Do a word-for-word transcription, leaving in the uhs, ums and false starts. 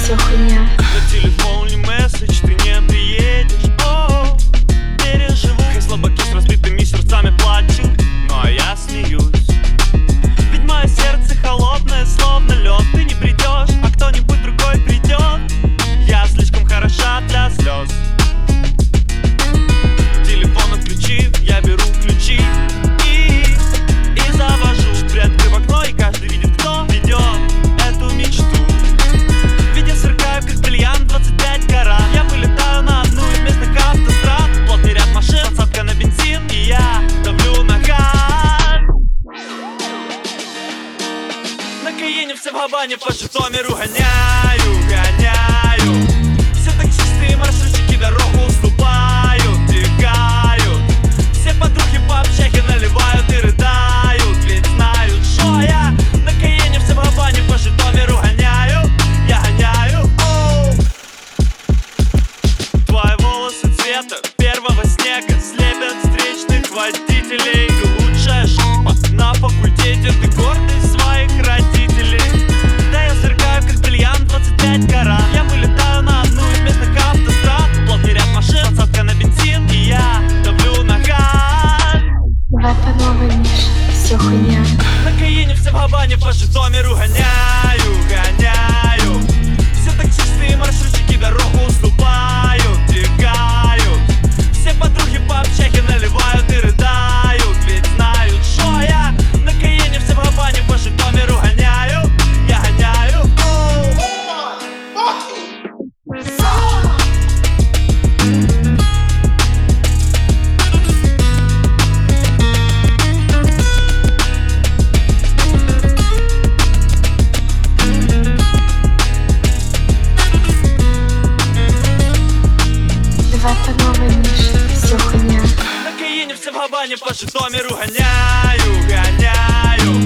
все хуйня. На телефон или месседж ты не приедешь. О, переживу. Хай слабаки с разбитыми сердцами плачут, но я смеюсь. Ведь мое сердце холодное, словно лед. Ты не придешь, а кто-нибудь другой придет. Я слишком хороша для слез. Телефон отключив, я беру ключи и, и завожу. Приоткрыв окно, и каждый видит, кто ведет эту мечту. Ведь я сверкаю, как бриллиант, двадцать пять карат. Я вылетаю на одну из местных автострад. Плотный ряд машин, подсадка на бензин, и я давлю на газ. На Каене все в Габане, по Житомиру гоняю, гоняю. Все таксисты и маршрутчики дорогу уступают, тягают. Все подруги по общаге наливают и рыдают, ведь знают, что я на Каене все в Габане, по Житомиру гоняю, я гоняю. Оу. Твои волосы цвета первого снега слепят встречных водителей. Ты лучшая ш***а на факультете, ты гордость своих родителей. Да я сверкаю, как бриллиант, двадцать пять карат. Я вылетаю на одну из местных автострад. Плотный ряд машин, подсадка на бензин, и я давлю на газ. Давай по новой, Миша, все хуйня. На Каене все в Габане, по Житомиру гоняю, гоняю. Все таксисты и маршрутчики дорогу уступают, тягают. Все подруги по общаге наливают и рыдают, ведь знают, что я на Каене все в Габане, по Житомиру гоняю, я гоняю. Оу. Давай по новой, Миша, все хуйня. На Каене все в Габане, по Житомиру гоняю, гоняю.